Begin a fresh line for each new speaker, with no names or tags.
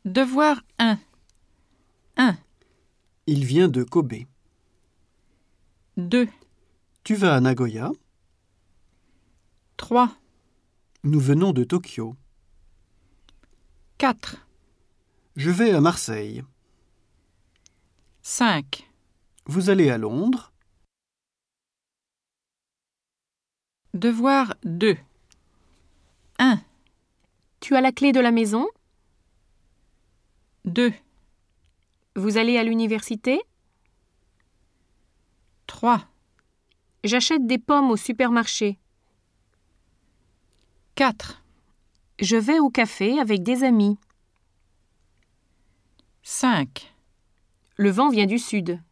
Devoir 1. 1.
Il vient de Kobe.
2.
Tu vas à Nagoya?
3.
Nous venons de Tokyo.
4.
Je vais à Marseille.
5.
Vous allez à Londres?
Devoir 2. 1.
Tu as la clé de la maison?
2.
Vous allez à l'université?
3.
J'achète des pommes au supermarché.
4.
Je vais au café avec des amis.
5.
Le vent vient du sud.